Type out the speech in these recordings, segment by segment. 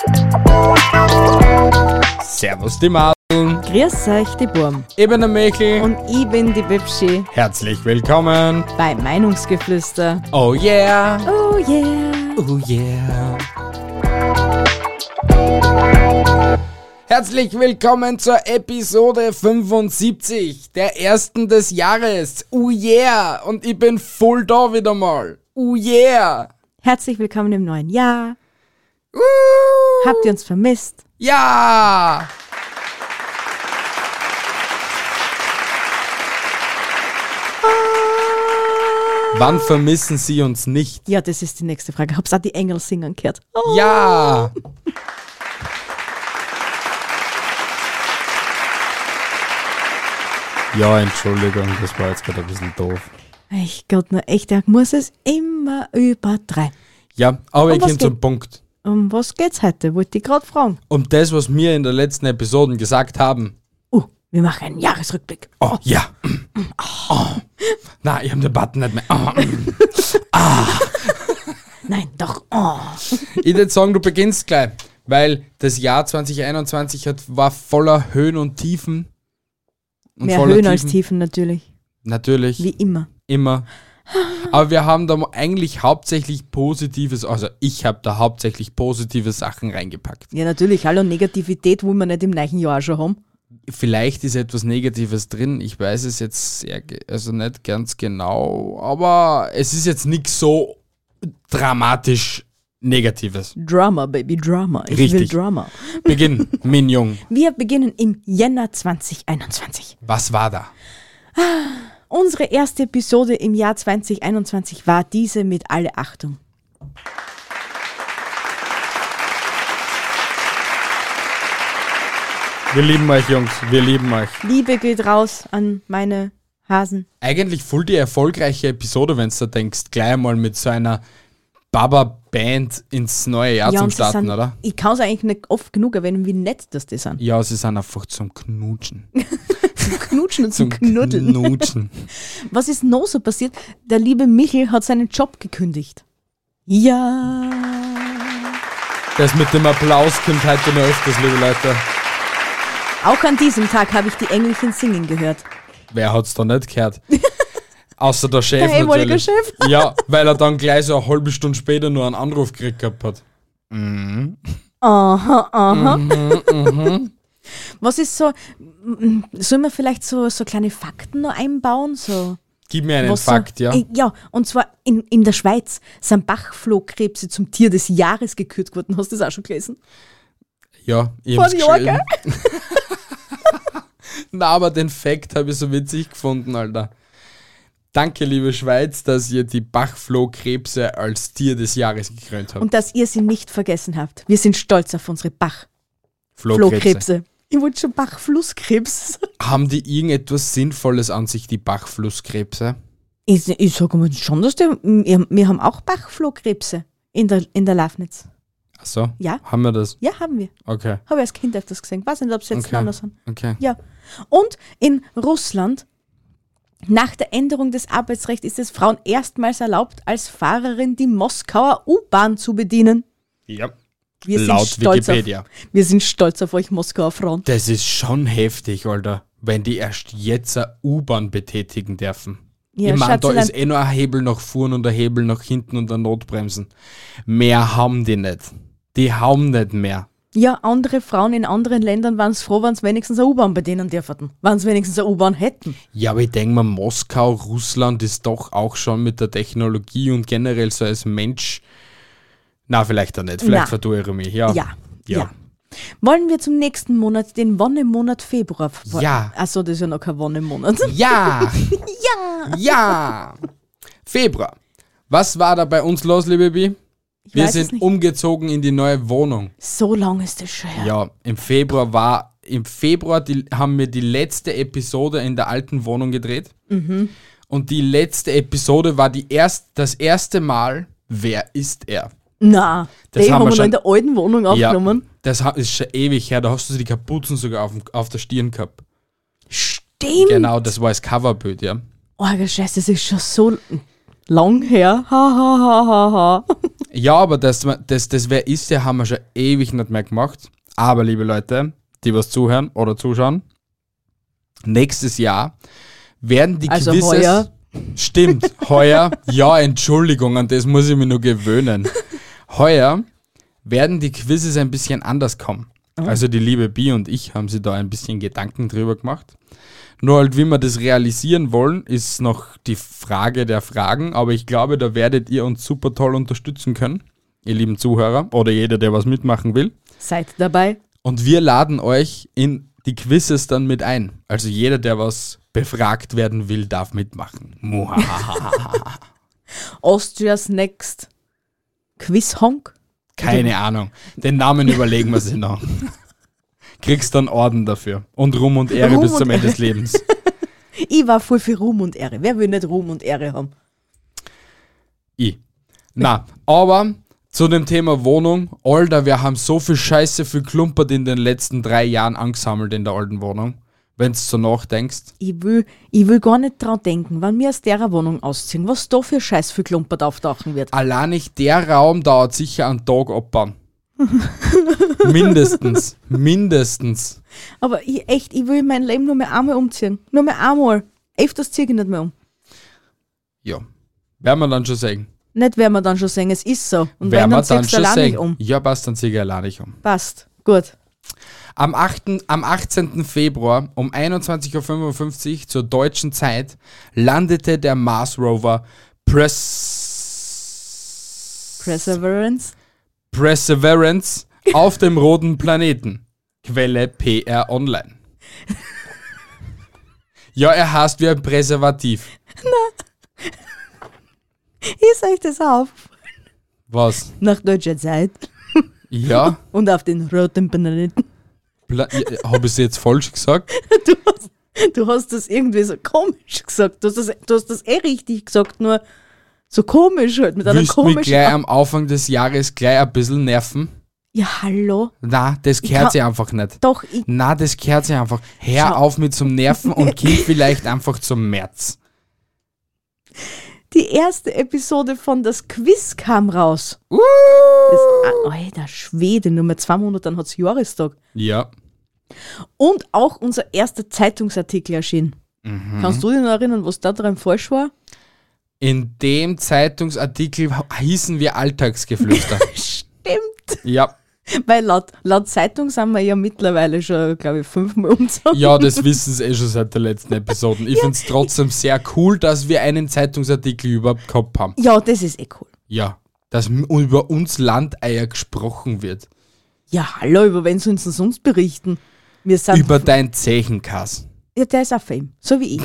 Servus die Madeln. Grüß euch, die Burm. Ich bin der Michel. Und ich bin die Bibschi Herzlich willkommen bei Meinungsgeflüster. Oh yeah. Oh yeah. Oh yeah. Herzlich willkommen zur Episode 75, der ersten des Jahres. Oh yeah. Und ich bin voll da wieder mal. Oh yeah. Herzlich willkommen im neuen Jahr. Habt ihr uns vermisst? Ja. Wann vermissen Sie uns nicht? Ja, das ist die nächste Frage. Hab's auch die Engel singen gehört? Oh. Ja! Ja, Entschuldigung, das war jetzt gerade ein bisschen doof. Ich Gott, nur echt, der muss es immer übertreiben. Ja, aber ich was komme zum Punkt. Um was geht's heute? Wollte ich gerade fragen. Um das, was wir in der letzten Episode gesagt haben. Wir machen einen Jahresrückblick. Oh, ja. Oh. Nein, ich habe den Button nicht mehr. Nein, doch. Oh. Ich würde sagen, du beginnst gleich, weil das Jahr 2021 war voller Höhen und Tiefen. Und Mehr Höhen als Tiefen natürlich. Natürlich. Wie immer. Immer. Aber wir haben da eigentlich hauptsächlich Positives, also ich habe da hauptsächlich positive Sachen reingepackt. Ja, natürlich. Hallo, Negativität wollen wir nicht im neuen Jahr schon haben. Vielleicht ist etwas Negatives drin, ich weiß es jetzt also nicht ganz genau, aber es ist jetzt nichts so dramatisch Negatives. Drama, Baby, Drama. Ich Richtig. will Drama. Beginn, Min Jung. Wir beginnen im Jänner 2021. Was war da? Unsere erste Episode im Jahr 2021 war diese mit Alle Achtung. Wir lieben euch, Jungs, wir lieben euch. Liebe geht raus an meine Hasen. Eigentlich voll die erfolgreiche Episode, wenn du denkst, gleich mal mit so einer Baba-Band ins neue Jahr zum und Starten, sind, oder? Ich kann es eigentlich nicht oft genug erwähnen, wie nett das die sind. Ja, sie sind einfach zum Knutschen. Zum Knutschen und zum Knuddeln. Knutschen. Was ist noch so passiert? Der liebe Michel hat seinen Job gekündigt. Ja. Das mit dem Applaus kommt heute noch öfters, liebe Leute. Auch an diesem Tag habe ich die Engelchen singen gehört. Wer hat's da nicht gehört? Außer der Chef Der ehemalige natürlich. Chef. Ja, weil er dann gleich so eine halbe Stunde später nur einen Anruf gekriegt gehabt hat. Aha. Was ist so, sollen wir vielleicht so kleine Fakten noch einbauen? So, Gib mir einen was Fakt, so, ja. Ja, und zwar in der Schweiz sind Bachflohkrebse zum Tier des Jahres gekürt worden. Hast du das auch schon gelesen? Ja, ich Vor hab's einem Jahr, geschrieben. Na, aber den Fakt habe ich so witzig gefunden, Alter. Danke, liebe Schweiz, dass ihr die Bachflohkrebse als Tier des Jahres gekrönt habt. Und dass ihr sie nicht vergessen habt. Wir sind stolz auf unsere Bachflohkrebse. Ich wollte schon Bachflusskrebs. Haben die irgendetwas Sinnvolles an sich, die Bachflusskrebse? Ich sage mal schon, dass wir haben auch Bachflohkrebse in der Lafnitz. Ach so? Ja. Haben wir das? Ja, haben wir. Okay. Habe ich als Kind öfters gesehen. Weiß nicht, ob es jetzt Okay. anders sind. Okay. Ja. Und in Russland, nach der Änderung des Arbeitsrechts, ist es Frauen erstmals erlaubt, als Fahrerin die Moskauer U-Bahn zu bedienen. Ja. Wir Laut Wikipedia. Wir sind stolz auf euch Moskauer Frauen. Das ist schon heftig, Alter, wenn die erst jetzt eine U-Bahn betätigen dürfen. Ja, ich meine, da Schatzilein. ist nur ein Hebel nach vorn und ein Hebel nach hinten und ein Notbremsen. Mehr haben die nicht. Die haben nicht mehr. Ja, andere Frauen in anderen Ländern waren es froh, wenn sie wenigstens eine U-Bahn bedienen dürfen. Wenn sie wenigstens eine U-Bahn hätten. Ja, aber ich denke mal, Moskau, Russland ist doch auch schon mit der Technologie und generell so als Mensch. Na, vielleicht auch nicht. Vielleicht Na. vertue ich mich. Ja. Ja. Wollen wir zum nächsten Monat, den Wonnemonat Februar? Ja. Achso, das ist ja noch kein Wonnemonat. Ja! Ja! Februar. Was war da bei uns los, liebe Bi? Wir weiß es sind nicht. umgezogen in die neue Wohnung. So lange ist das schon her. Ja, im Februar haben wir die letzte Episode in der alten Wohnung gedreht. Mhm. Und die letzte Episode war das erste Mal, wer ist er? Na, Das die haben haben wir wir noch schon- in der alten Wohnung aufgenommen. Ja, das ist schon ewig her, da hast du die Kapuzen sogar auf der Stirn gehabt. Stimmt. Genau, das war das Coverbild, ja. Oh, Scheiße, das ist schon so lang her. Ha, ha, ha, ha, ha. Ja, aber das wer ist, der haben wir schon ewig nicht mehr gemacht. Aber, liebe Leute, die was zuhören oder zuschauen, nächstes Jahr werden die Also Quizzes... heuer. Stimmt, heuer, ja, Entschuldigung, an das muss ich mich nur gewöhnen. Heuer werden die Quizzes ein bisschen anders kommen. Also die liebe Bi und ich haben sich da ein bisschen Gedanken drüber gemacht. Nur halt, wie wir das realisieren wollen, ist noch die Frage der Fragen, aber ich glaube, da werdet ihr uns super toll unterstützen können, ihr lieben Zuhörer oder jeder, der was mitmachen will. Seid dabei. Und wir laden euch in die Quizzes dann mit ein. Also jeder, der was befragt werden will, darf mitmachen. Muhahaha. Austria's Next Quiz-Honk? Keine Ahnung. Den Namen überlegen wir sich noch. Kriegst dann Orden dafür. Und Ruhm und Ehre Ruhm bis und zum Ende des Lebens. Ich war voll für Ruhm und Ehre. Wer will nicht Ruhm und Ehre haben? Na, aber zu dem Thema Wohnung. Alter, wir haben so viel Scheiße für Klumpert in den letzten 3 Jahren angesammelt in der alten Wohnung. Wenn du so nachdenkst. Ich will gar nicht dran denken, wenn wir aus der Wohnung ausziehen, was da für Scheiß für Klumpert auftauchen wird. Allein nicht der Raum dauert sicher einen Tag abbauen. Mindestens. Aber ich will mein Leben nur mehr einmal umziehen. Nur mehr einmal. Öfters ziehe ich nicht mehr um. Ja, werden wir dann schon sehen. Nicht werden wir dann schon sagen, es ist so. Und Werden wenn, wir dann dann ziehst du schon allein nicht sehen. um. Ja, passt, dann ziehe ich allein nicht um. Passt. Gut. Am 18. Februar um 21.55 Uhr zur deutschen Zeit landete der Mars Rover Perseverance auf dem roten Planeten. Quelle PR Online. Ja, er heißt wie ein Präservativ. Ist euch das auf? Was? Nach deutscher Zeit. Ja? Und auf den roten Planeten. Habe ich es jetzt falsch gesagt? Du hast das irgendwie so komisch gesagt. Du hast das richtig gesagt, nur so komisch halt, mit einer Willst du mich komischen... gleich am Anfang des Jahres gleich ein bisschen nerven? Ja, hallo? Na, das Ich gehört kann- sich einfach nicht. Doch, Na, das gehört sich einfach. Hör Schau. auf mit zum Nerven und geh vielleicht einfach zum März. die erste Episode von Das Quiz kam raus. Alter, Schwede, nur mit 2 Monaten hat es Jahrestag. Ja. Und auch unser erster Zeitungsartikel erschien. Kannst du dich noch erinnern, was da dran falsch war? In dem Zeitungsartikel hießen wir Alltagsgeflüster. Stimmt. Ja. Weil laut Zeitung sind wir ja mittlerweile schon, glaube ich, 5-mal umgezogen. Ja, das wissen sie schon seit der letzten Episoden. Ich finde es trotzdem sehr cool, dass wir einen Zeitungsartikel überhaupt gehabt haben. Ja, das ist eh cool. Ja. Dass über uns Landeier gesprochen wird. Ja, hallo, über wen sollen sie sonst berichten? Wir sind... Über dein Zechenkass. Ja, der ist auch Fame. So wie ich.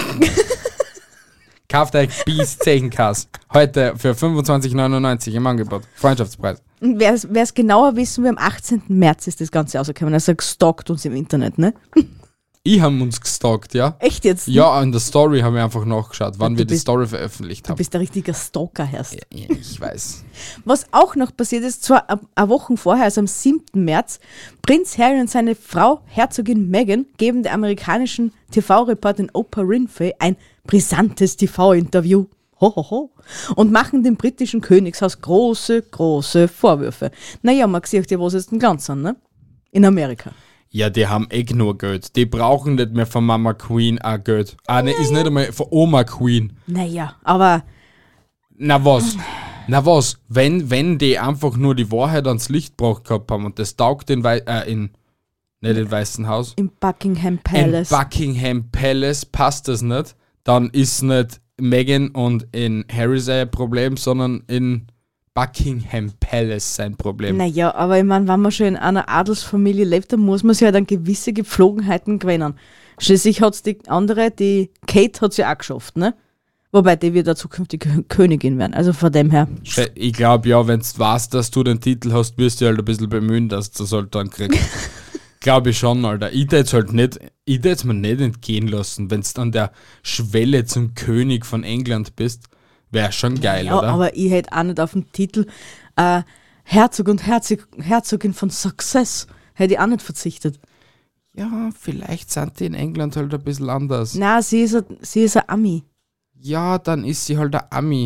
Kauft euch Bies Zechenkass. Heute für 25,99 im Angebot. Freundschaftspreis. Und wer es genauer wissen will, am 18. März ist das Ganze rausgekommen. Also gestalkt uns im Internet, ne? Ich habe uns gestalkt, ja. Echt jetzt? Ja, in der Story haben wir einfach nachgeschaut, wann Du wir die bist- Story veröffentlicht Du haben. bist ein richtiger Stalker, Herrst. Ja, ich weiß. Was auch noch passiert ist, zwar eine Woche vorher, also am 7. März, Prinz Harry und seine Frau, Herzogin Meghan, geben der amerikanischen TV-Reporterin Oprah Winfrey ein brisantes TV-Interview. Ho. Und machen dem britischen Königshaus große Vorwürfe. Naja, man sieht ja, was ist denn ganz an, ne? In Amerika. Ja, die haben eh nur Geld. Die brauchen nicht mehr von Mama Queen auch Geld. Ne, ist nicht einmal von Oma Queen. Naja, aber Na was? Wenn die einfach nur die Wahrheit ans Licht gebracht gehabt haben und das taugt nicht im Weißen Haus, im Buckingham Palace. in Buckingham Palace passt das nicht, dann ist nicht Meghan und in Harry sein Problem, sondern in Buckingham Palace sein Problem. Naja, aber ich meine, wenn man schon in einer Adelsfamilie lebt, dann muss man sich halt an gewisse Gepflogenheiten gewöhnen. Schließlich hat es die andere, die Kate hat sie auch geschafft, ne? Wobei die wird eine zukünftige Königin werden. Also von dem her. Ich glaube ja, wenn du weißt, dass du den Titel hast, wirst du halt ein bisschen bemühen, dass du das halt dann kriegst. Glaube ich schon, Alter. Ich hätte es mir nicht entgehen lassen, wenn du an der Schwelle zum König von England bist. Wäre schon geil, Ja, oder? aber ich hätte auch nicht auf den Titel Herzog und Herzogin von Success. Hätte ich auch nicht verzichtet. Ja, vielleicht sind die in England halt ein bisschen anders. Na, sie ist ein Ami. Ja, dann ist sie halt ein Ami.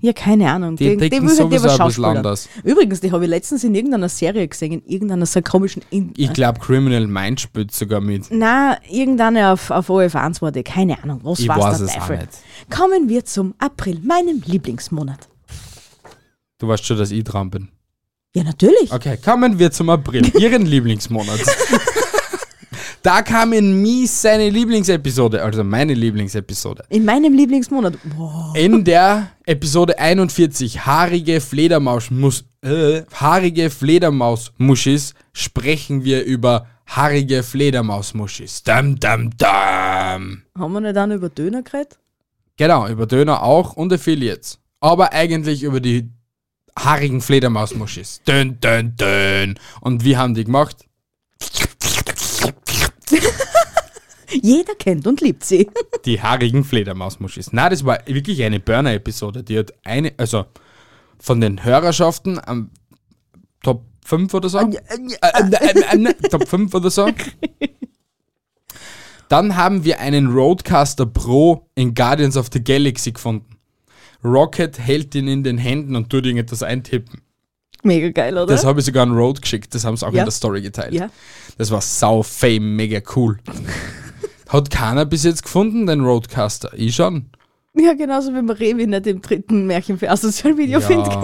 Ja, keine Ahnung. Die entdecken will sowieso aber ein bisschen Schauspieler. anders. Übrigens, die habe ich letztens in irgendeiner Serie gesehen, in irgendeiner so komischen... Ich glaube, Criminal Minds spielt sogar mit. Nein, irgendeine auf ORF1 war die. Keine Ahnung, was Ich war's weiß der es Teufel. auch nicht. Kommen wir zum April, meinem Lieblingsmonat. Du weißt schon, dass ich dran bin. Ja, natürlich. Okay, kommen wir zum April, Ihren Lieblingsmonat. Da kam in Mies seine Lieblingsepisode, also meine Lieblingsepisode. In meinem Lieblingsmonat. Wow. In der Episode 41, haarige Fledermausmuschis, sprechen wir über haarige Fledermausmuschis. Dam, dam, dam. Haben wir nicht dann über Döner geredet? Genau, über Döner auch und Affiliates. Aber eigentlich über die haarigen Fledermausmuschis. Dön, dön, dön. Und wie haben die gemacht? Jeder kennt und liebt sie. Die haarigen Fledermausmuschis. Na, das war wirklich eine Burner-Episode. Die hat also von den Hörerschaften am Top 5 oder so. Top 5 oder so. Dann haben wir einen Rodecaster Pro in Guardians of the Galaxy gefunden. Rocket hält ihn in den Händen und tut irgendetwas eintippen. Mega geil, oder? Das habe ich sogar an Rode geschickt. Das haben sie auch Ja. in der Story geteilt. Ja. Das war sau-fame, mega cool. Hat keiner bis jetzt gefunden, den Rodecaster. Ich schon. Ja, genauso wie man Revi nicht im dritten Märchen für Asozial Video findet.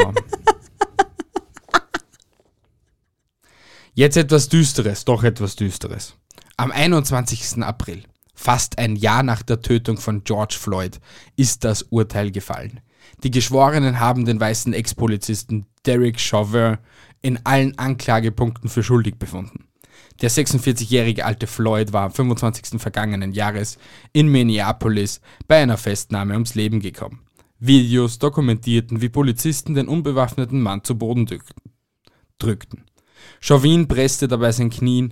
Jetzt etwas Düsteres, doch etwas Düsteres. Am 21. April, fast ein Jahr nach der Tötung von George Floyd, ist das Urteil gefallen. Die Geschworenen haben den weißen Ex-Polizisten Derek Chauvin in allen Anklagepunkten für schuldig befunden. Der 46-jährige alte Floyd war am 25. vergangenen Jahres in Minneapolis bei einer Festnahme ums Leben gekommen. Videos dokumentierten, wie Polizisten den unbewaffneten Mann zu Boden drückten. Chauvin presste dabei sein Knie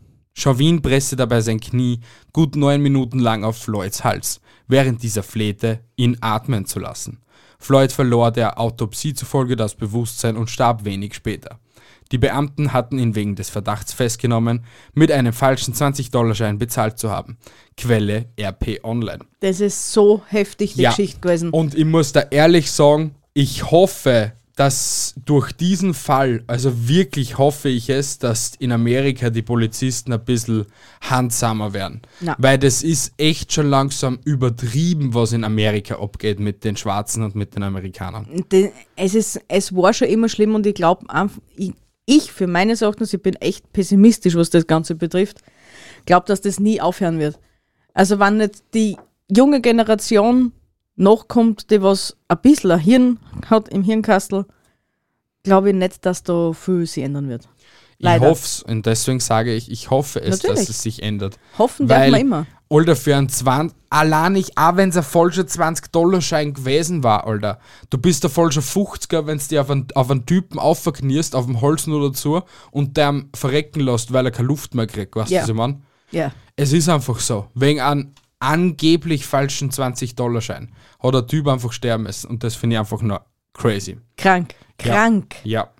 gut 9 Minuten lang auf Floyds Hals, während dieser flehte, ihn atmen zu lassen. Floyd verlor der Autopsie zufolge das Bewusstsein und starb wenig später. Die Beamten hatten ihn wegen des Verdachts festgenommen, mit einem falschen 20-$-Schein bezahlt zu haben. Quelle RP Online. Das ist so heftig, die Geschichte gewesen. Und ich muss da ehrlich sagen, ich hoffe, dass durch diesen Fall, also wirklich hoffe ich es, dass in Amerika die Polizisten ein bisschen handsamer werden. Na. Weil das ist echt schon langsam übertrieben, was in Amerika abgeht mit den Schwarzen und mit den Amerikanern. Es war schon immer schlimm und ich glaube, ich für meines Erachtens, ich bin echt pessimistisch, was das Ganze betrifft, glaube, dass das nie aufhören wird. Also wenn nicht die junge Generation nachkommt, die was ein bisschen ein Hirn hat im Hirnkastel, glaube ich nicht, dass da viel sich ändern wird. Leider. Ich hoffe es und deswegen sage ich hoffe es, Natürlich. dass es sich ändert. Hoffen darf man immer. Alter, für einen 20, allein nicht, auch wenn es ein falscher 20-$-Schein gewesen war, Alter. Du bist der falsche 50er, wenn du dich auf einen Typen aufverknierst, auf dem Holz nur dazu und der am verrecken lässt, weil er keine Luft mehr kriegt, weißt du, was ich meine? Ja. Es ist einfach so. Wegen einem angeblich falschen 20-$-Schein hat der Typ einfach sterben müssen und das finde ich einfach nur crazy. Krank. Ja,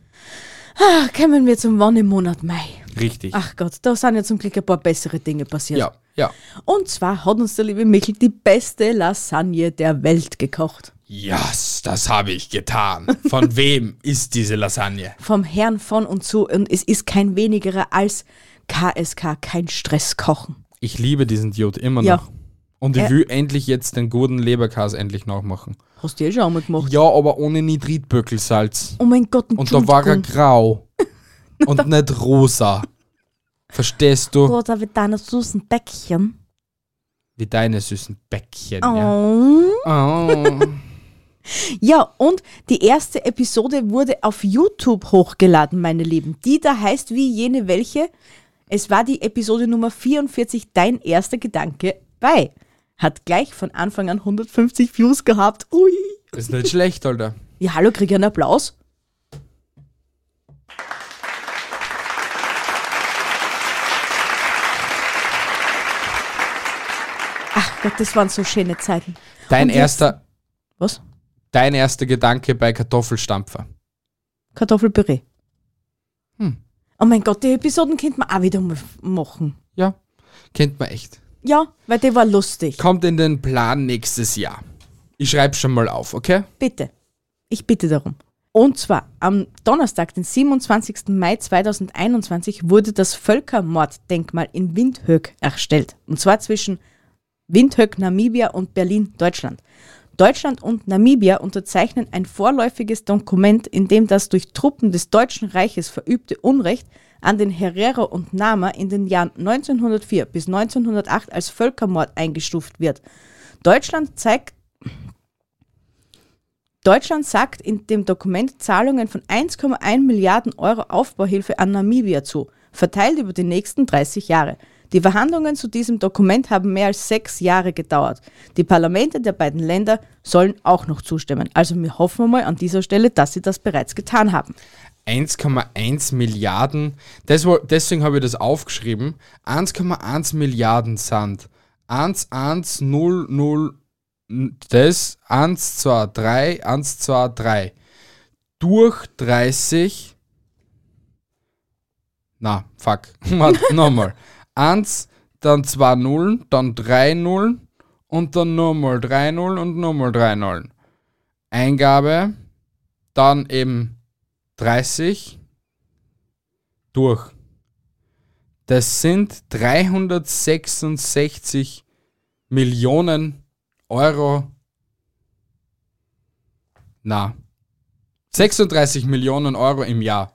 Kommen wir zum Wann im Monat Mai. richtig. Ach Gott, da sind ja zum Glück ein paar bessere Dinge passiert. Ja. Und zwar hat uns der liebe Michel die beste Lasagne der Welt gekocht. Yes, das habe ich getan. Von wem ist diese Lasagne? Vom Herrn von und zu. Und es ist kein wenigerer als KSK, kein Stress kochen. Ich liebe diesen Idiot immer Ja. noch. Und ich will endlich jetzt den guten Leberkäse endlich nachmachen. Hast du ja schon einmal gemacht. Ja, aber ohne Nitritböckelsalz. Oh mein Gott, Und da war er Entschuldigung. grau. Und nicht rosa. Verstehst du? Rosa mit deiner süßen Bäckchen. Wie deine süßen Bäckchen. Ja. Oh. Oh. Ja, und die erste Episode wurde auf YouTube hochgeladen, meine Lieben. Die da heißt wie jene welche. Es war die Episode Nummer 44, dein erster Gedanke bei. Hat gleich von Anfang an 150 Views gehabt. Ui. Ist nicht schlecht, Alter. Ja, hallo, krieg ich einen Applaus? Ach Gott, das waren so schöne Zeiten. Dein Und jetzt- erster Was? Gedanke bei Kartoffelstampfer. Kartoffelpüree. Oh mein Gott, die Episoden könnte man auch wieder mal machen. Ja, kennt man echt. Ja, weil die war lustig. Kommt in den Plan nächstes Jahr. Ich schreibe schon mal auf, okay? Bitte. Ich bitte darum. Und zwar am Donnerstag, den 27. Mai 2021, wurde das Völkermorddenkmal in Windhoek erstellt. Und zwar zwischen Windhoek, Namibia und Berlin, Deutschland. Deutschland und Namibia unterzeichnen ein vorläufiges Dokument, in dem das durch Truppen des Deutschen Reiches verübte Unrecht an den Herero und Nama in den Jahren 1904 bis 1908 als Völkermord eingestuft wird. Deutschland sagt in dem Dokument Zahlungen von 1,1 Milliarden Euro Aufbauhilfe an Namibia zu, verteilt über die nächsten 30 Jahre. Die Verhandlungen zu diesem Dokument haben mehr als 6 Jahre gedauert. Die Parlamente der beiden Länder sollen auch noch zustimmen. Also wir hoffen mal an dieser Stelle, dass sie das bereits getan haben. 1,1 Milliarden, deswegen habe ich das aufgeschrieben. 1,1 Milliarden sind 1100, das 1, 2, 3, 1, 2, 3 durch 30. Na, fuck. Nochmal. 1, dann 2 Nullen, dann 3 Nullen und dann nochmal 3 Nullen und nochmal 3 Nullen. Eingabe, dann eben 30 durch. Das sind 366 Millionen Euro. 36 Millionen Euro im Jahr.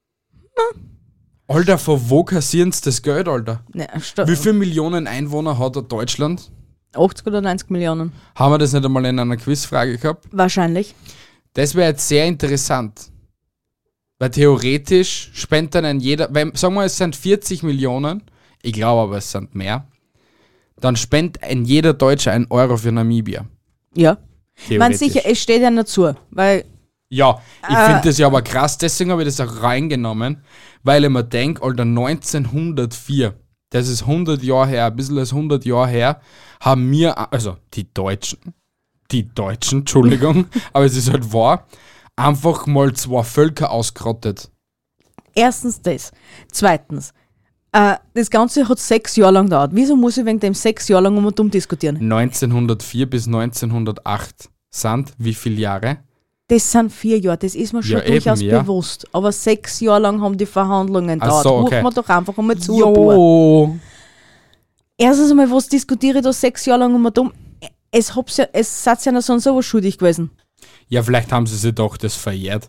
Alter, von wo kassieren sie das Geld, Alter? Ne, Wie viele Millionen Einwohner hat Deutschland? 80 oder 90 Millionen. Haben wir das nicht einmal in einer Quizfrage gehabt? Wahrscheinlich. Das wäre jetzt sehr interessant. Weil theoretisch spendet dann jeder, sagen wir, es sind 40 Millionen, ich glaube aber, es sind mehr, dann spendet ein jeder Deutsche 1 Euro für Namibia. Ja. Man Theoretisch. sicher, es steht ja nicht zu, weil Ja, ich finde das ja aber krass, deswegen habe ich das auch reingenommen, weil ich mir denke, Alter, 1904, das ist 100 Jahre her, ein bisschen als 100 Jahre her, haben wir, also die Deutschen, Entschuldigung, aber es ist halt wahr, einfach mal 2 Völker ausgerottet. erstens das. Zweitens, das Ganze hat 6 Jahre lang gedauert. Wieso muss ich wegen dem 6 Jahre lang um und um diskutieren? 1904 bis 1908 sind wie viele Jahre? Das sind 4 Jahre, das ist mir schon Ja, eben, durchaus ja. bewusst. Aber 6 Jahre lang haben die Verhandlungen Ach gedauert. so, okay. Rufen wir doch einfach einmal zu. Jo. Erstens einmal, was diskutiere ich da 6 Jahre lang um und um? Es seid ja noch so und so was schuldig gewesen. Ja, vielleicht haben sie sich doch das verjährt.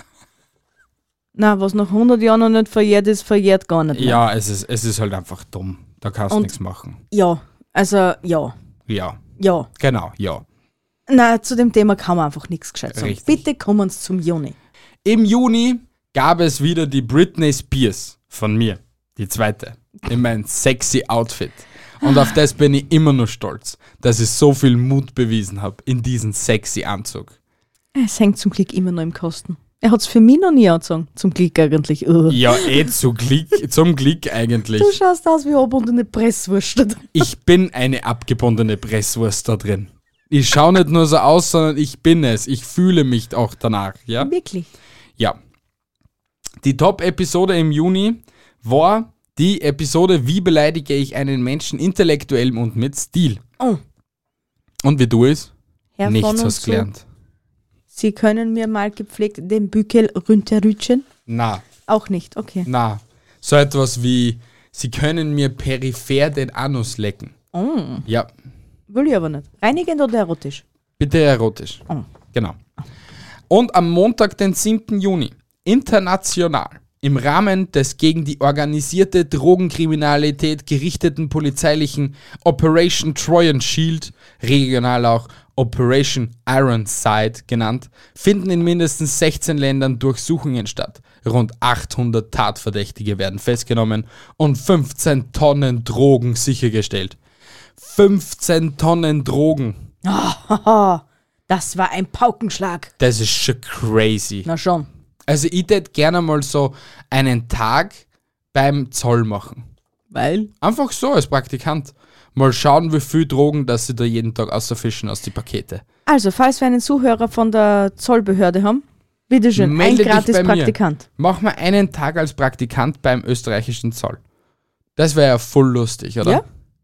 Na, was nach 100 Jahren noch nicht verjährt ist, verjährt gar nicht mehr. Ja, es ist halt einfach dumm. Da kannst du Und- nichts machen. Ja, also ja. Ja, Ja. genau, ja. Na, zu dem Thema kann man einfach nichts gescheit sagen. Richtig. Bitte kommen Sie zum Juni. Im Juni gab es wieder die Britney Spears von mir, die zweite, in meinem sexy Outfit. Und auf das bin ich immer noch stolz, dass ich so viel Mut bewiesen habe in diesem sexy Anzug. Es hängt zum Glück immer noch im Kosten. Er hat es für mich noch nie angezogen. Zum Glück eigentlich. Ja, zum Glück eigentlich. Du schaust aus wie abgebundene Presswurst. Ich bin eine abgebundene Presswurst da drin. Ich schaue nicht nur so aus, sondern ich bin es. Ich fühle mich auch danach, ja? Wirklich. Ja. Die Top-Episode im Juni war die Episode Wie beleidige ich einen Menschen intellektuell und mit Stil. Oh, Und wie du es? Herr von Nichts und hast zu. gelernt. Sie können mir mal gepflegt den Bückel runterrutschen? Na, Auch nicht, okay. na. So etwas wie, Sie können mir peripher den Anus lecken. Oh, Ja, will ich aber nicht. Reinigend oder erotisch? bitte erotisch. Oh. Genau. Und am Montag, den 7. Juni, international, im Rahmen des gegen die organisierte Drogenkriminalität gerichteten polizeilichen Operation Trojan Shield, regional auch Operation Ironside genannt, finden in mindestens 16 Ländern Durchsuchungen statt. Rund 800 Tatverdächtige werden festgenommen und 15 Tonnen Drogen sichergestellt. 15 Tonnen Drogen. Haha, das war ein Paukenschlag. Das ist schon crazy. Na schon. Also ich hätte gerne mal so einen Tag beim Zoll machen. Weil? Einfach so als Praktikant. Mal schauen, wie viel Drogen, dass sie da jeden Tag außerfischen aus die Pakete. Also, falls wir einen Zuhörer von der Zollbehörde haben, bitteschön, Melde ein dich bei gratis mir. Praktikant. Mach mal einen Tag als Praktikant beim österreichischen Zoll. Das wäre ja voll lustig, oder? Ja?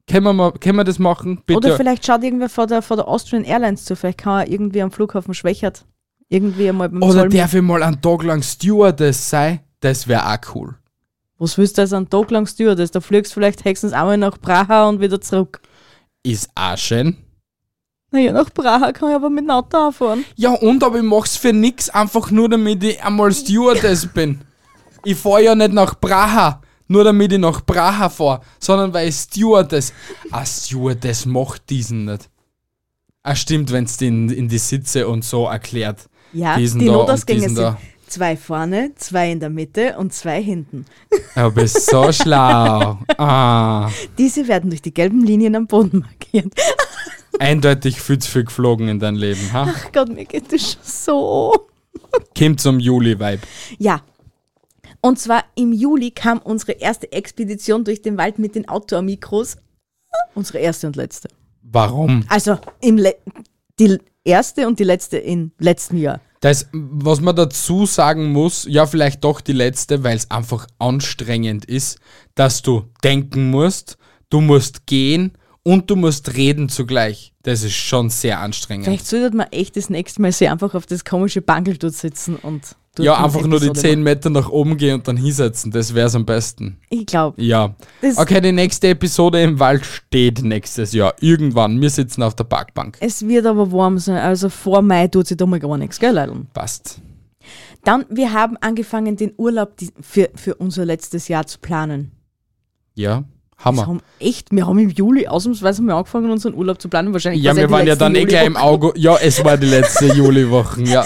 Können wir das machen? Bitte. Oder vielleicht schaut irgendwer vor der Austrian Airlines zu. Vielleicht kann er irgendwie am Flughafen Schwächert irgendwie einmal beim Oder Zoll darf ich mal einen Tag lang Stewardess sein? Das wäre auch cool. Was willst du also einen Tag lang Stewardess? Da fliegst du vielleicht höchstens einmal nach Praha und wieder zurück. Ist auch schön. Naja, nach Praha kann ich aber mit dem Auto auch fahren. Ja, aber ich mach's für nix, einfach nur damit ich einmal Stewardess bin. Ich fahr ja nicht nach Praha, nur damit ich nach Praha fahr, sondern weil ich Stewardess. Stewardess macht diesen nicht. Stimmt, wenn's den in die Sitze und so erklärt. Ja, Diesen die da und Notausgänge diesen sind da. 2 vorne, 2 in der Mitte und 2 hinten. Du bist so schlau. Diese werden durch die gelben Linien am Boden markiert. Eindeutig viel zu viel geflogen in dein Leben, ha? Ach Gott, mir geht das schon so. Kommt zum Juli-Vibe. Ja. Und zwar im Juli kam unsere erste Expedition durch den Wald mit den Outdoor-Mikros. Unsere erste und letzte. Warum? Also die erste und die letzte im letzten Jahr. Das, was man dazu sagen muss, ja, vielleicht doch die letzte, weil es einfach anstrengend ist, dass du denken musst, du musst gehen und du musst reden zugleich. Das ist schon sehr anstrengend. Vielleicht sollte man echt das nächste Mal sich einfach auf das komische Bankel dort sitzen und dort Ja, eine einfach nur die Episode 10 Meter nach oben gehen und dann hinsetzen. Das wäre es am besten. machen. Ich glaube. Ja. Das- Okay, die nächste Episode im Wald steht nächstes Jahr. Irgendwann. Wir sitzen auf der Parkbank. Es wird aber warm sein, also vor Mai tut sich da mal gar nichts, gell, Leute? Passt. Dann, wir haben angefangen, den Urlaub für unser letztes Jahr zu planen. Ja, Hammer. Wir haben im Juli ausnahmsweise mal angefangen, unseren Urlaub zu planen. Wahrscheinlich Ja, war's wir die waren ja letzte dann gleich im Juliwoche. Auge. Ja, es war die letzte Juliwochen, ja.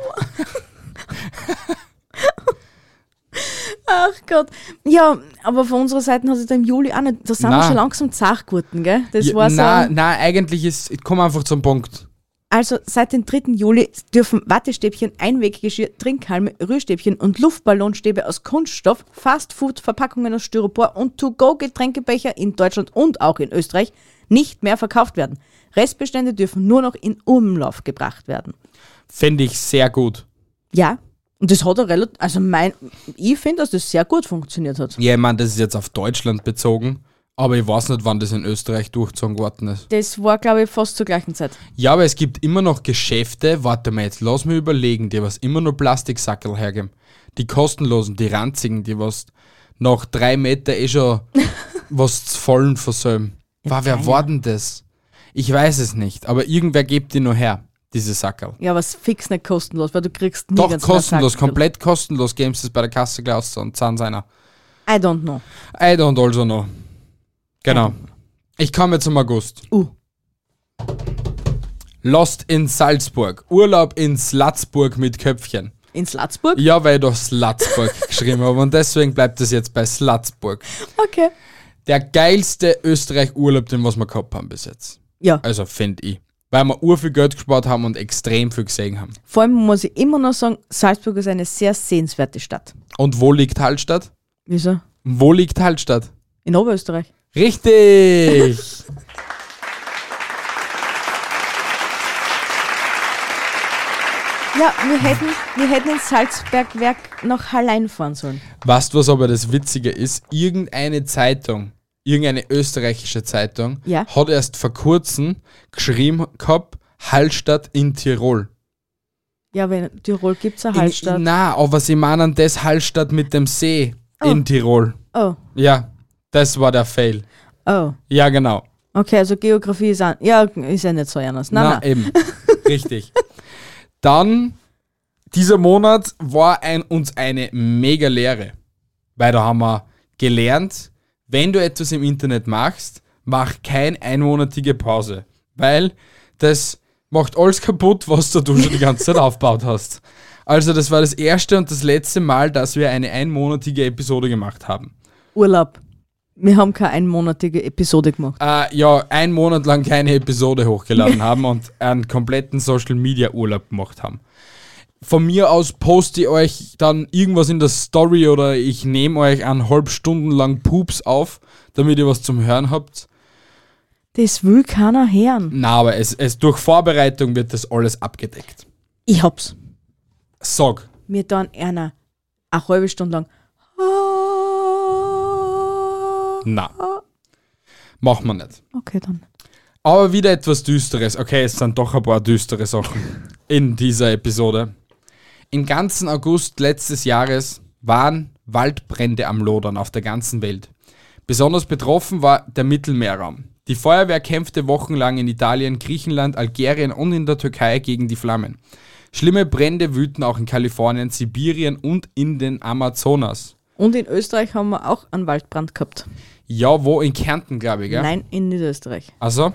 Ach Gott. Ja, aber von unserer Seite hat sich da im Juli auch nicht, da sind wir Nein. schon langsam zach geworden, gell? Das Ja, war so. nein, eigentlich ist, ich komme einfach zum Punkt. Also seit dem 3. Juli dürfen Wattestäbchen, Einweggeschirr, Trinkhalme, Rührstäbchen und Luftballonstäbe aus Kunststoff, Fastfood-Verpackungen aus Styropor und To-Go-Getränkebecher in Deutschland und auch in Österreich nicht mehr verkauft werden. Restbestände dürfen nur noch in Umlauf gebracht werden. Finde ich sehr gut. Ja, und das hat er relativ, also ich finde, dass das sehr gut funktioniert hat. Ja, ich meine, das ist jetzt auf Deutschland bezogen, aber ich weiß nicht, wann das in Österreich durchgezogen worden ist. Das war, glaube ich, fast zur gleichen Zeit. Ja, aber es gibt immer noch Geschäfte, warte mal jetzt, lass mich überlegen, die was immer nur Plastiksackerl hergeben. Die kostenlosen, die ranzigen, die was nach 3 Meter schon was zu vollen versäumen. Wer war denn das? Ich weiß es nicht, aber irgendwer gibt die nur her, diese Sackerl. Ja, aber es ist fix nicht kostenlos, weil du kriegst nie Doch, ganz kostenlos, Sackerl. komplett kostenlos, geben sie es bei der Kasse gleich aus und zahlen seiner. I don't know. I don't also know. Genau. Ich komme zum August. Lost in Salzburg. Urlaub in Slatzburg mit Köpfchen. In Salzburg? Ja, weil ich doch Slatzburg geschrieben habe und deswegen bleibt es jetzt bei Slatzburg. Okay. Der geilste Österreich-Urlaub, den was wir gehabt haben bis jetzt. Ja. Also finde ich. Weil wir urviel Geld gespart haben und extrem viel gesehen haben. Vor allem muss ich immer noch sagen, Salzburg ist eine sehr sehenswerte Stadt. Und wo liegt Hallstatt? Wieso? Wo liegt Hallstatt? In Oberösterreich. Richtig! Ja, wir hätten ins Salzbergwerk nach Hallein fahren sollen. Weißt du, was aber das Witzige ist? Irgendeine Zeitung, irgendeine österreichische Zeitung, Ja. hat erst vor kurzem geschrieben gehabt, Hallstatt in Tirol. Ja, weil in Tirol gibt es eine Hallstatt. Na, aber sie meinen das Hallstatt mit dem See in Tirol. Oh, Ja, das war der Fail. oh. Ja, genau. Okay, also Geografie ist auch, ja, ist ja nicht so ernst. Nein. Eben. Richtig. Dann, dieser Monat war uns eine mega Lehre. Weil da haben wir gelernt, wenn du etwas im Internet machst, mach keine einmonatige Pause. Weil das macht alles kaputt, was du schon die ganze Zeit aufgebaut hast. Also das war das erste und das letzte Mal, dass wir eine einmonatige Episode gemacht haben. Urlaub. Wir haben keine einmonatige Episode gemacht. Ja, 1 Monat lang keine Episode hochgeladen haben und einen kompletten Social Media Urlaub gemacht haben. Von mir aus poste ich euch dann irgendwas in der Story oder ich nehme euch 1,5 Stunden lang Pups auf, damit ihr was zum Hören habt. Das will keiner hören. Na, aber es durch Vorbereitung wird das alles abgedeckt. Ich hab's. Sag. Mir dann einer eine halbe Stunde lang. Na. Machen wir nicht. Okay, dann. Aber wieder etwas Düsteres. Okay, es sind doch ein paar düstere Sachen in dieser Episode. Im ganzen August letztes Jahres waren Waldbrände am Lodern auf der ganzen Welt. Besonders betroffen war der Mittelmeerraum. Die Feuerwehr kämpfte wochenlang in Italien, Griechenland, Algerien und in der Türkei gegen die Flammen. Schlimme Brände wüten auch in Kalifornien, Sibirien und in den Amazonas. Und in Österreich haben wir auch einen Waldbrand gehabt. Ja, wo? In Kärnten, glaube ich, gell? Nein, in Niederösterreich. Also?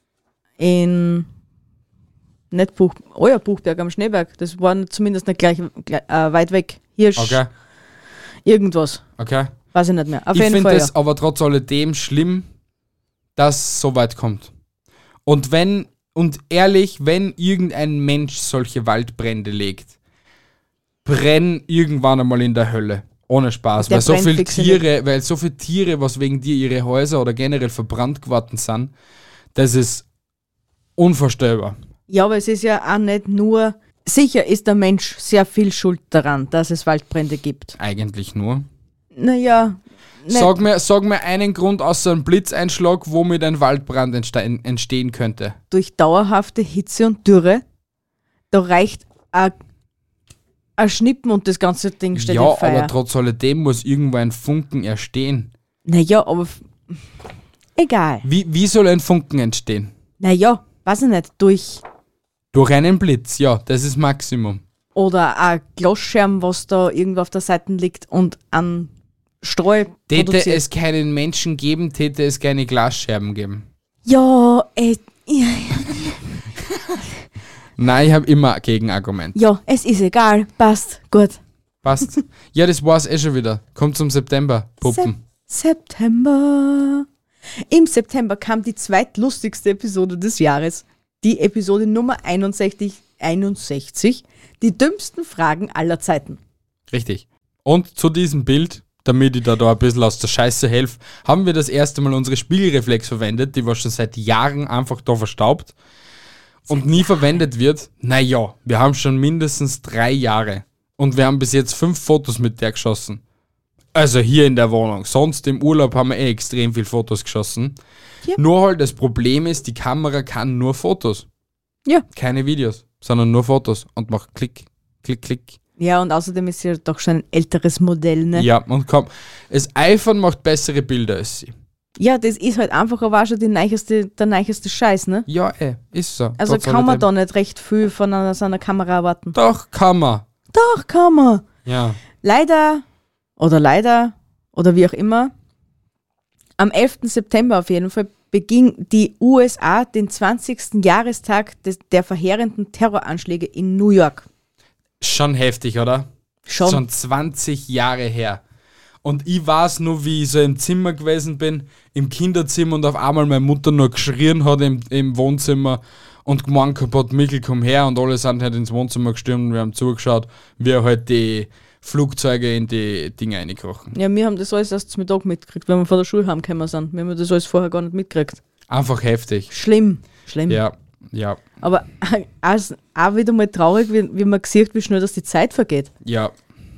Nicht Buchberg am Schneeberg. Das war zumindest nicht gleich weit weg. Hirsch, Okay, irgendwas. okay. Weiß ich nicht mehr. Auf Ich jeden finde Fall, es aber trotz alledem schlimm, dass es so weit kommt. Und wenn irgendein Mensch solche Waldbrände legt, brenn irgendwann einmal in der Hölle. Ohne Spaß. Der Weil so brennt viele fix Tiere, was wegen dir ihre Häuser oder generell verbrannt geworden sind, das ist unvorstellbar. Ja, aber es ist ja auch nicht nur... Sicher ist der Mensch sehr viel schuld daran, dass es Waldbrände gibt. Eigentlich nur. Naja, nicht. Sag mir einen Grund außer einem Blitzeinschlag, womit ein Waldbrand entstehen könnte. Durch dauerhafte Hitze und Dürre, da reicht ein Schnippen und das ganze Ding steht Ja, in Feuer. aber trotz alledem muss irgendwo ein Funken entstehen. Naja, aber egal. Wie soll ein Funken entstehen? Naja, weiß ich nicht, durch... Durch einen Blitz, ja, das ist Maximum. Oder ein Glasscherben, was da irgendwo auf der Seite liegt und an Streu Täte produziert. es keinen Menschen geben, täte es keine Glasscherben geben. Ja, Nein, ich habe immer ein Gegenargument. ja, es ist egal. Passt. Gut. Passt. Ja, das war's schon wieder. Kommt zum September, Puppen. September. Im September kam die zweitlustigste Episode des Jahres. Die Episode Nummer 61, die dümmsten Fragen aller Zeiten. Richtig. Und zu diesem Bild, damit ich da ein bisschen aus der Scheiße helfe, haben wir das erste Mal unsere Spiegelreflex verwendet, die war schon seit Jahren einfach da verstaubt und nie verwendet wird. Naja, wir haben schon mindestens 3 Jahre und wir haben bis jetzt 5 Fotos mit der geschossen. Also hier in der Wohnung. Sonst im Urlaub haben wir extrem viel Fotos geschossen. Ja. Nur halt das Problem ist, die Kamera kann nur Fotos. Ja. Keine Videos, sondern nur Fotos und macht Klick, Klick, Klick. Ja, und außerdem ist sie ja doch schon ein älteres Modell, ne? Ja, und komm, das iPhone macht bessere Bilder als sie. Ja, das ist halt einfach aber auch schon der neueste Scheiß, ne? Ja, ist so. Also Trotz kann man alledem. da nicht recht viel von so einer Kamera erwarten. Doch, kann man. Doch, kann man. Ja. Leider, oder wie auch immer, am 11. September auf jeden Fall beging die USA den 20. Jahrestag der verheerenden Terroranschläge in New York. Schon heftig, oder? Schon. Schon 20 Jahre her. Und ich weiß nur, wie ich so im Zimmer gewesen bin, im Kinderzimmer und auf einmal meine Mutter nur geschrien hat im Wohnzimmer und gemeint hat, Michel, komm her, und alle sind halt ins Wohnzimmer gestürmt und wir haben zugeschaut, wie halt die Flugzeuge in die Dinge reingekrochen. Ja, wir haben das alles erst zum Mittag mitgekriegt, wenn wir von der Schule heimgekommen sind. Wir haben das alles vorher gar nicht mitgekriegt. Einfach heftig. Schlimm. Ja. Aber auch wieder mal traurig, wie man sieht, wie schnell das die Zeit vergeht. Ja.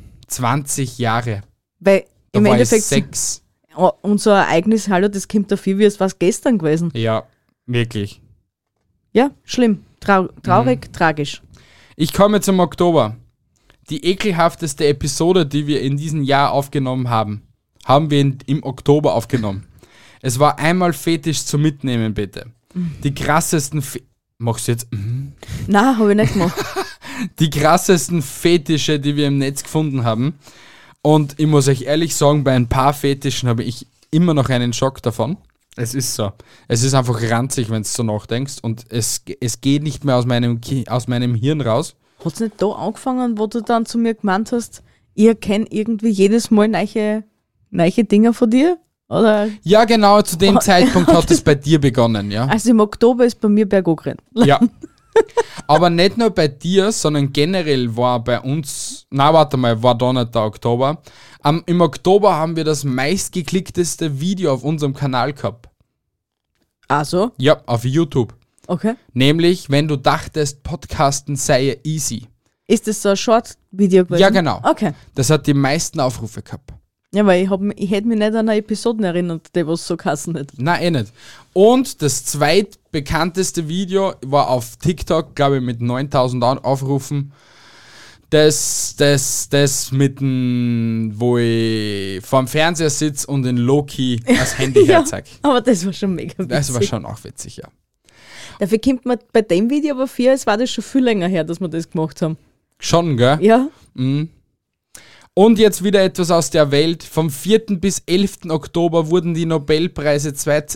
20 Jahre. Weil Da im war Endeffekt ich 6. unser Ereignis, hallo, das kommt dafür, wie es war gestern gewesen. Ja, wirklich. Ja, schlimm. Traurig, tragisch. Ich komme zum Oktober. Die ekelhafteste Episode, die wir in diesem Jahr aufgenommen haben, haben wir im Oktober aufgenommen. Es war einmal Fetisch zum Mitnehmen, bitte. Die krassesten Machst du jetzt? Nein, habe ich nicht gemacht. Die krassesten Fetische, die wir im Netz gefunden haben. Und ich muss euch ehrlich sagen, bei ein paar Fetischen habe ich immer noch einen Schock davon. Es ist so. Es ist einfach ranzig, wenn du so nachdenkst. Und es geht nicht mehr aus meinem Hirn raus. Hat es nicht da angefangen, wo du dann zu mir gemeint hast, ich erkenne irgendwie jedes Mal neue Dinge von dir? Oder? Ja, genau, zu dem Zeitpunkt hat es bei dir begonnen, ja. Also im Oktober ist bei mir bergab gerannt. Ja. Aber nicht nur bei dir, sondern generell war bei uns, war da nicht der Oktober. Im Oktober haben wir das meistgeklickteste Video auf unserem Kanal gehabt. Also? Ja, auf YouTube. Okay. Nämlich, wenn du dachtest, Podcasten sei ja easy. Ist das so ein Short-Video gewesen? Ja, genau. Okay. Das hat die meisten Aufrufe gehabt. Ja, weil ich hätte mich nicht an eine Episode erinnert, die was so geheißen hat. Nein, eh nicht. Und das zweitbekannteste Video war auf TikTok, glaube ich, mit 9000 Aufrufen. Das mit dem, wo ich vorm Fernseher sitze und in Loki das Handy herzeige. Aber das war schon mega witzig. Das war schon auch witzig, ja. Dafür kommt man bei dem Video aber vor, es war das schon viel länger her, dass wir das gemacht haben. Schon, gell? Ja. Mhm. Und jetzt wieder etwas aus der Welt. Vom 4. bis 11. Oktober wurden die Nobelpreise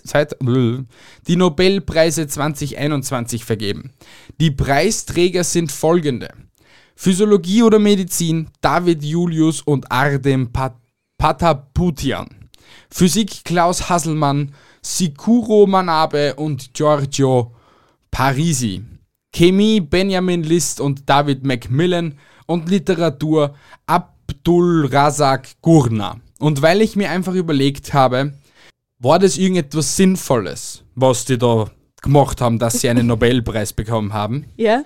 2021 vergeben. Die Preisträger sind folgende: Physiologie oder Medizin David Julius und Ardem Pataputian. Physik Klaus Hasselmann, Sikuro Manabe und Giorgio Parisi. Chemie Benjamin List und David Macmillan und Literatur Abdul Razak Gurna. Und weil ich mir einfach überlegt habe, war das irgendetwas Sinnvolles, was die da gemacht haben, dass sie einen Nobelpreis bekommen haben? Ja.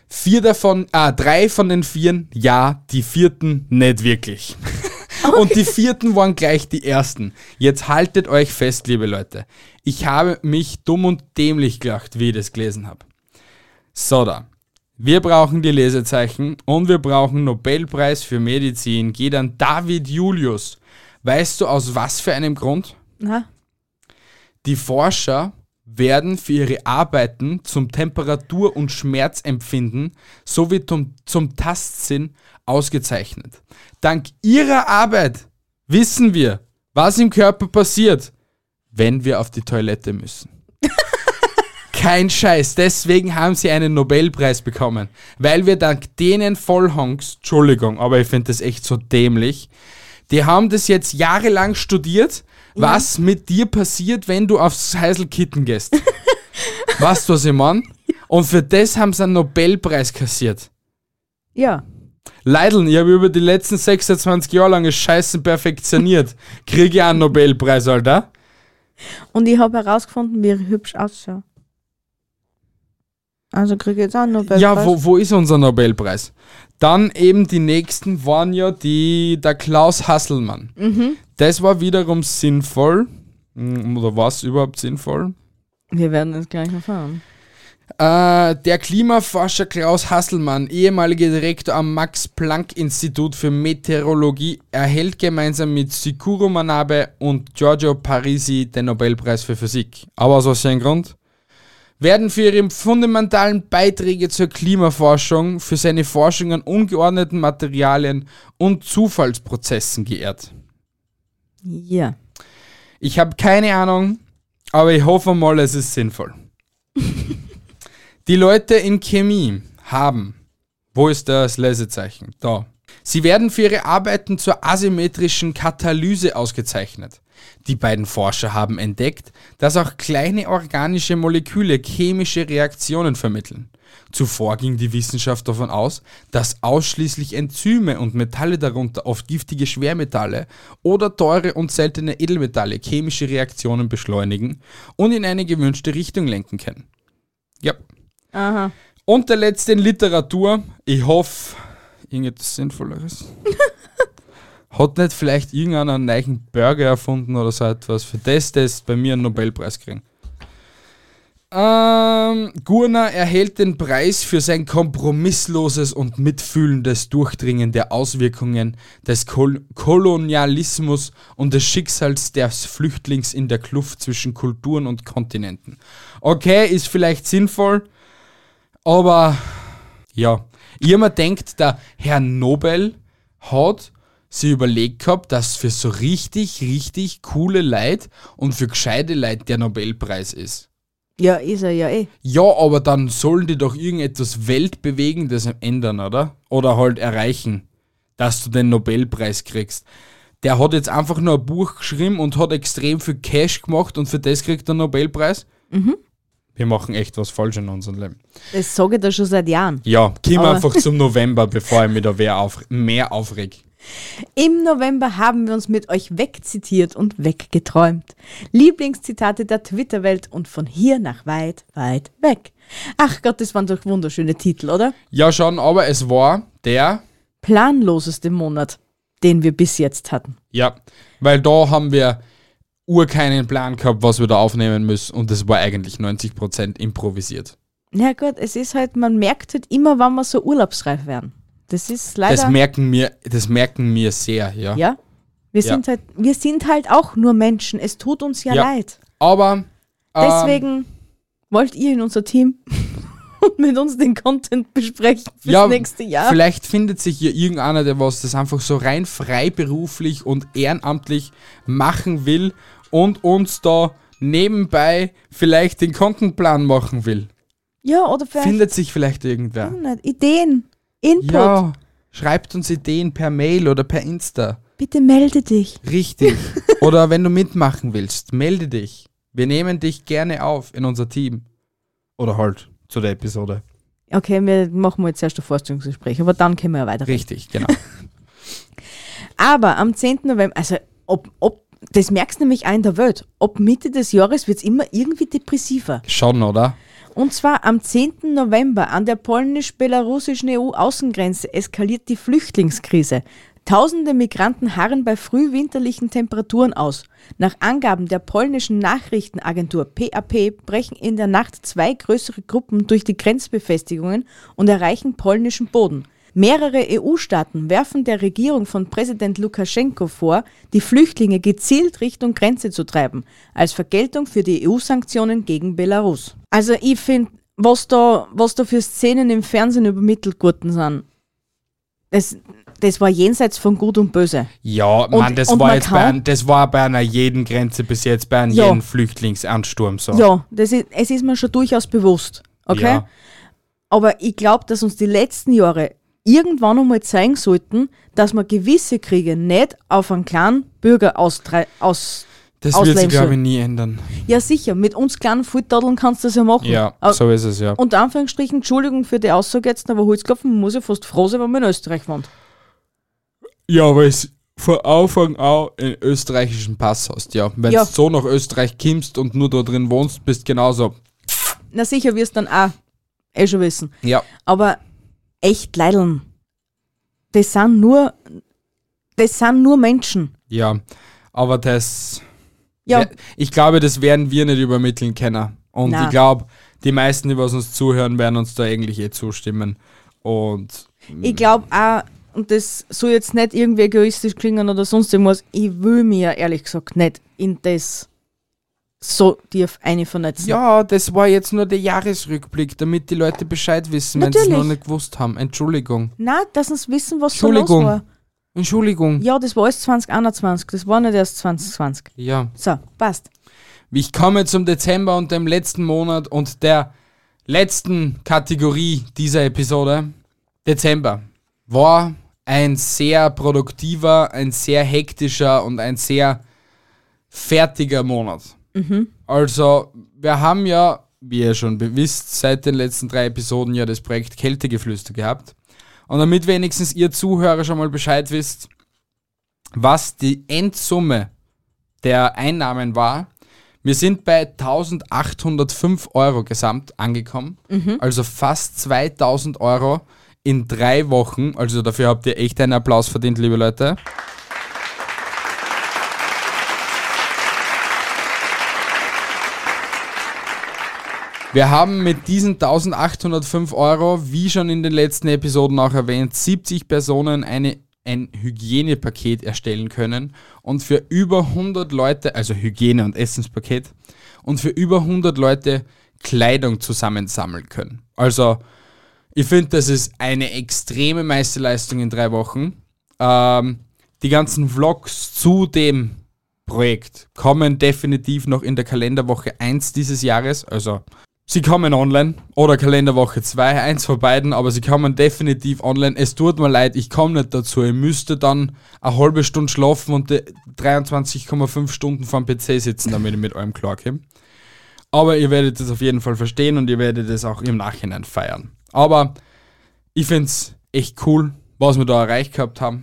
3 von den 4, ja, die 4. nicht wirklich. Okay. Und die 4. waren gleich die ersten. Jetzt haltet euch fest, liebe Leute. Ich habe mich dumm und dämlich gelacht, wie ich das gelesen habe. So da. Wir brauchen die Lesezeichen und wir brauchen Nobelpreis für Medizin. Geht an David Julius. Weißt du, aus was für einem Grund? Na? Die Forscher werden für ihre Arbeiten zum Temperatur- und Schmerzempfinden sowie zum Tastsinn ausgezeichnet. Dank ihrer Arbeit wissen wir, was im Körper passiert, wenn wir auf die Toilette müssen. Kein Scheiß, deswegen haben sie einen Nobelpreis bekommen, weil wir dank denen Vollhongs, Entschuldigung, aber ich finde das echt so dämlich, die haben das jetzt jahrelang studiert, was mit dir passiert, wenn du aufs Heiselkitten gehst. Weißt du, was ich meine? Und für das haben sie einen Nobelpreis kassiert. Ja. Leideln, ich habe über die letzten 26 Jahre lang das Scheißen perfektioniert. Kriege ich einen Nobelpreis, Alter. Und ich habe herausgefunden, wie ich hübsch ausschaue. Also kriege ich jetzt auch einen Nobelpreis. Ja, wo ist unser Nobelpreis? Dann eben die nächsten waren ja der Klaus Hasselmann. Mhm. Das war wiederum sinnvoll. Oder war es überhaupt sinnvoll? Wir werden es gleich erfahren. Der Klimaforscher Klaus Hasselmann, ehemaliger Direktor am Max-Planck-Institut für Meteorologie, erhält gemeinsam mit Sikuro Manabe und Giorgio Parisi den Nobelpreis für Physik. Aber aus was für einem Grund? Werden für ihre fundamentalen Beiträge zur Klimaforschung, für seine Forschung an ungeordneten Materialien und Zufallsprozessen geehrt. Ja. Ich habe keine Ahnung, aber ich hoffe mal, es ist sinnvoll. Die Leute in Chemie haben, wo ist das Lesezeichen? Da. Sie werden für ihre Arbeiten zur asymmetrischen Katalyse ausgezeichnet. Die beiden Forscher haben entdeckt, dass auch kleine organische Moleküle chemische Reaktionen vermitteln. Zuvor ging die Wissenschaft davon aus, dass ausschließlich Enzyme und Metalle, darunter oft giftige Schwermetalle oder teure und seltene Edelmetalle, chemische Reaktionen beschleunigen und in eine gewünschte Richtung lenken können. Ja. Aha. Und der letzte in Literatur, ich hoffe, irgendetwas Sinnvolleres. Hat nicht vielleicht irgendeiner einen neuen Burger erfunden oder so etwas, für das bei mir einen Nobelpreis kriegen? Gurna erhält den Preis für sein kompromissloses und mitfühlendes Durchdringen der Auswirkungen des Kolonialismus und des Schicksals des Flüchtlings in der Kluft zwischen Kulturen und Kontinenten. Okay, ist vielleicht sinnvoll, aber ja. Ich habe mir gedacht, der Herr Nobel hat sich überlegt gehabt, dass für so richtig, richtig coole Leute und für gescheite Leute der Nobelpreis ist. Ja, ist er ja eh. Ja, aber dann sollen die doch irgendetwas Weltbewegendes ändern, oder? Oder halt erreichen, dass du den Nobelpreis kriegst. Der hat jetzt einfach nur ein Buch geschrieben und hat extrem viel Cash gemacht und für das kriegt er einen Nobelpreis? Mhm. Wir machen echt was falsch in unserem Leben. Das sage ich da schon seit Jahren. Ja, komm einfach zum November, bevor ich mich da mehr aufreg. Im November haben wir uns mit euch wegzitiert und weggeträumt. Lieblingszitate der Twitter-Welt und von hier nach weit, weit weg. Ach Gott, das waren doch wunderschöne Titel, oder? Ja schon, aber es war der planloseste Monat, den wir bis jetzt hatten. Ja, weil da haben wir keinen Plan gehabt, was wir da aufnehmen müssen und das war eigentlich 90% improvisiert. Ja gut, es ist halt, man merkt halt immer, wann wir so urlaubsreif werden. Das ist leider... Das merken wir sehr, ja. Ja, wir sind halt auch nur Menschen. Es tut uns ja leid. Aber... Deswegen wollt ihr in unser Team und mit uns den Content besprechen fürs nächste Jahr. Vielleicht findet sich hier irgendeiner, der was das einfach so rein freiberuflich und ehrenamtlich machen will und uns da nebenbei vielleicht den Contentplan machen will. Ja, oder vielleicht... Findet sich vielleicht irgendwer. Ideen, Input. Ja, schreibt uns Ideen per Mail oder per Insta. Bitte melde dich. Richtig. Oder wenn du mitmachen willst, melde dich. Wir nehmen dich gerne auf in unser Team. Oder halt zu der Episode. Okay, wir machen jetzt erst ein Vorstellungsgespräch, aber dann können wir ja weiter. Richtig, genau. Aber am 10. November, also das merkst du nämlich auch in der Welt, ab Mitte des Jahres wird es immer irgendwie depressiver. Schon, oder? Und zwar am 10. November an der polnisch-belarussischen EU-Außengrenze eskaliert die Flüchtlingskrise. Tausende Migranten harren bei frühwinterlichen Temperaturen aus. Nach Angaben der polnischen Nachrichtenagentur PAP brechen in der Nacht 2 größere Gruppen durch die Grenzbefestigungen und erreichen polnischen Boden. Mehrere EU-Staaten werfen der Regierung von Präsident Lukaschenko vor, die Flüchtlinge gezielt Richtung Grenze zu treiben, als Vergeltung für die EU-Sanktionen gegen Belarus. Also ich finde, was da für Szenen im Fernsehen übermittelt worden sind, das war jenseits von Gut und Böse. Ja, das war bei einer jeden Grenze bis jetzt, bei einem jeden Flüchtlingsansturm so. Ja, es ist mir schon durchaus bewusst, okay? Ja. Aber ich glaube, dass uns die letzten Jahre irgendwann einmal zeigen sollten, dass man gewisse Kriege nicht auf einen kleinen Bürger Das wird sich, glaube ich, nie ändern. Ja, sicher. Mit uns kleinen Futtadeln kannst du das ja machen. Ja, so ist es, ja. Unter Anführungsstrichen, Entschuldigung für die Aussage jetzt, aber Holzklopfen, man muss ja fast froh sein, wenn man in Österreich wohnt. Ja, weil es vor Anfang auch einen österreichischen Pass hast, ja. Wenn du so nach Österreich kommst und nur da drin wohnst, bist genauso. Na sicher, wirst dann auch schon wissen. Ja. Aber echt Leideln, das sind nur Menschen. Ja, aber ich glaube, das werden wir nicht übermitteln können. Und ich glaube, die meisten, die was uns zuhören, werden uns da eigentlich zustimmen. Und ich glaube auch, und das soll jetzt nicht irgendwie egoistisch klingen oder sonst irgendwas, ich will mir ehrlich gesagt nicht in das so tief vernetzen. Ja, das war jetzt nur der Jahresrückblick, damit die Leute Bescheid wissen, wenn sie es noch nicht gewusst haben. Entschuldigung. Nein, dass sie wissen, was so los war. Entschuldigung. Ja, das war alles 2021, das war nicht erst 2020. Ja. So, passt. Ich komme zum Dezember und dem letzten Monat und der letzten Kategorie dieser Episode. Dezember war ein sehr produktiver, ein sehr hektischer und ein sehr fertiger Monat. Mhm. Also, wir haben ja, wie ihr schon wisst, seit den letzten 3 Episoden ja das Projekt Kältegeflüster gehabt. Und damit wenigstens ihr Zuhörer schon mal Bescheid wisst, was die Endsumme der Einnahmen war. Wir sind bei 1.805 Euro gesamt angekommen, also fast 2.000 Euro in 3 Wochen. Also dafür habt ihr echt einen Applaus verdient, liebe Leute. Wir haben mit diesen 1.805 Euro, wie schon in den letzten Episoden auch erwähnt, 70 Personen ein Hygienepaket erstellen können und für über 100 Leute, also Hygiene- und Essenspaket, und für über 100 Leute Kleidung zusammensammeln können. Also ich finde, das ist eine extreme Meisterleistung in 3 Wochen. Die ganzen Vlogs zu dem Projekt kommen definitiv noch in der Kalenderwoche 1 dieses Jahres, also sie kommen online oder Kalenderwoche 2, eins von beiden, aber sie kommen definitiv online. Es tut mir leid, ich komme nicht dazu. Ich müsste dann eine halbe Stunde schlafen und 23,5 Stunden vorm PC sitzen, damit ich mit eurem klarkomme. Aber ihr werdet das auf jeden Fall verstehen und ihr werdet es auch im Nachhinein feiern. Aber ich finde es echt cool, was wir da erreicht gehabt haben.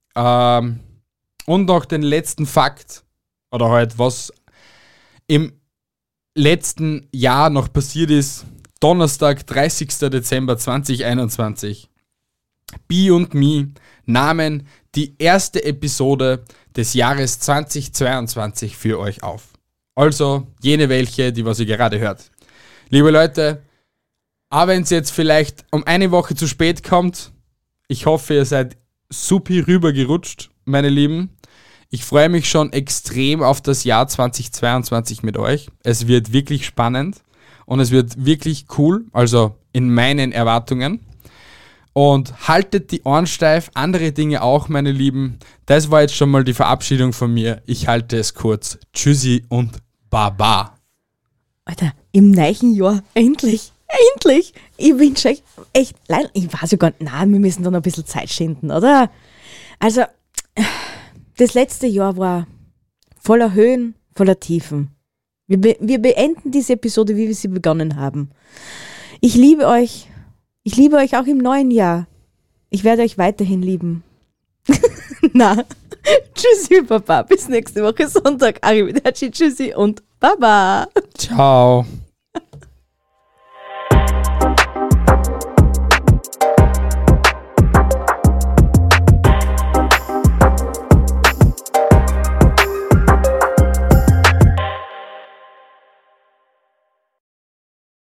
Und noch den letzten Fakt, oder halt was im letzten Jahr noch passiert ist, Donnerstag, 30. Dezember 2021. B&Me nahmen die erste Episode des Jahres 2022 für euch auf. Also jene welche, die was ihr gerade hört. Liebe Leute, auch wenn es jetzt vielleicht um eine Woche zu spät kommt, ich hoffe, ihr seid super rübergerutscht, meine Lieben. Ich freue mich schon extrem auf das Jahr 2022 mit euch. Es wird wirklich spannend und es wird wirklich cool, also in meinen Erwartungen. Und haltet die Ohren steif, andere Dinge auch, meine Lieben. Das war jetzt schon mal die Verabschiedung von mir. Ich halte es kurz. Tschüssi und Baba. Alter, im neuen Jahr, endlich. Ich wünsche euch echt, ich weiß ja gar nicht, nein, wir müssen da noch ein bisschen Zeit schinden, oder? Also, das letzte Jahr war voller Höhen, voller Tiefen. Wir beenden diese Episode, wie wir sie begonnen haben. Ich liebe euch auch im neuen Jahr. Ich werde euch weiterhin lieben. Na, tschüssi, Baba. Bis nächste Woche Sonntag. Arrivederci, tschüssi und Baba. Ciao.